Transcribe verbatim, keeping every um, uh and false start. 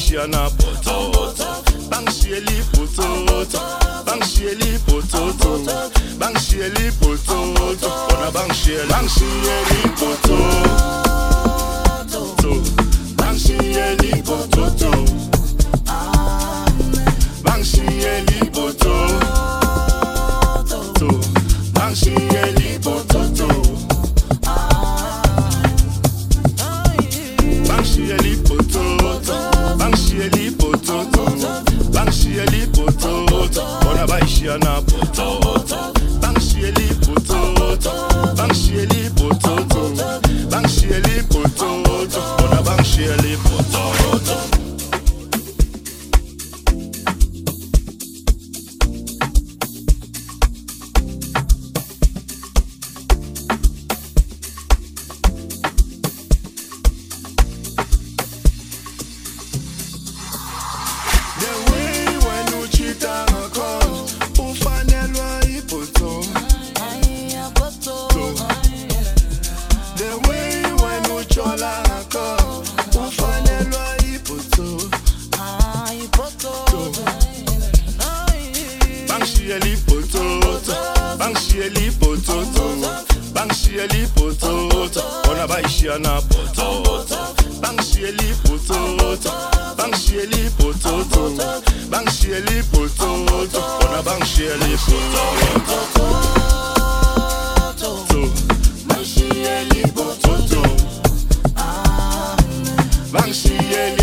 baishiana pototo, bangshieli pototo, bangshieli pototo, bangshieli pototo, ona bangshieli, bangshieli pototo, bangshieli pototo, bangshieli pototo, bangshieli pototo. Bangshieli pototo, bangshieli pototo, bangshieli pototo, ona baishiana pototo, bangshieli pototo, bangshieli pototo, bangshieli pototo, ona bangshieli pototo. Bangshieli pototo, bangshieli pototo, bangshieli pototo, ona baishiana pototo, bangshieli pototo, bangshieli pototo, bangshieli pototo, ona bangshieli pototo, bangshieli pototo, bangshieli